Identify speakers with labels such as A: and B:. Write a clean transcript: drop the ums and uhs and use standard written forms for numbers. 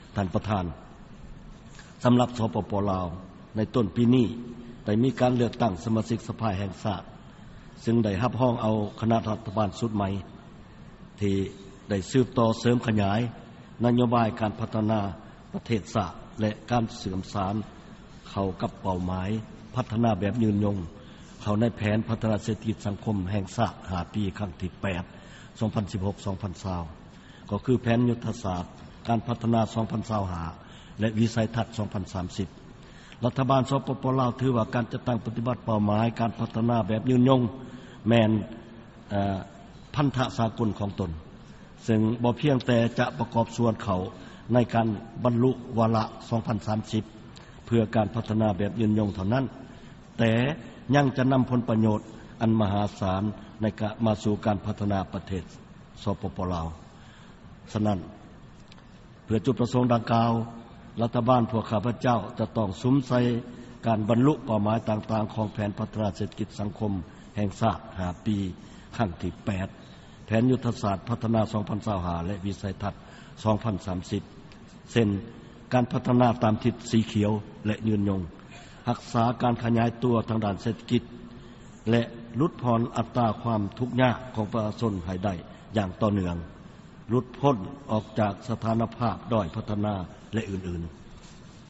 A: ท่านประธานสำหรับสปป.ลาวในต้นปีนี้ได้มีการเลือกตั้งสมาชิกสภาแห่งชาติซึ่งได้รับรองเอาคณะรัฐบาลชุดใหม่ที่ได้สืบต่อเสริมขยายนโยบายการพัฒนาประเทศชาติและการเสริมสานเข้ากับเป้าหมายพัฒนาแบบยืนยงเข้าในแผนพัฒนาเศรษฐกิจสังคมแห่งชาติ5 ปีครั้งที่ 8 2016-2020 ก็คือแผนยุทธศาสตร์การพัฒนา 2025 และวิสัยทัศน์ 2030 รัฐบาลสปป.ลาวถือว่าการจัดตั้งปฏิบัติเป้าหมายการพัฒนาแบบยืนยงแม่นพันธะสากลของตนซึ่งบ่เพียงแต่จะประกอบส่วนเขาในการบรรลุวาระ 2030 เพื่อการพัฒนาแบบยืนยงเท่านั้นแต่ยังจะนำผลประโยชน์อันมหาศาลในการมาสู่การพัฒนาประเทศสปป.ลาวฉะนั้นเพื่อจุดประสงค์ดังกล่าวรัฐบาลพวกข้าพเจ้าจะต้องสุมใส่การบรรลุเป้าหมายต่างๆของแผนพัฒนาเศรษฐกิจสังคมแห่งชาติ5 ปีครั้งที่ 8 แผนยุทธศาสตร์พัฒนา 2025 และวิสัยทัศน์ 2030 เช่นการพัฒนาตามทิศสีเขียวและยืนยงรักษาการขยายตัวทางด้านเศรษฐกิจและลดผ่อนอัตราความทุกข์ยากของประชาชนให้ได้อย่างต่อเนื่องหลุดพ้นออกจากสถานภาพด้อยพัฒนาและอื่นๆ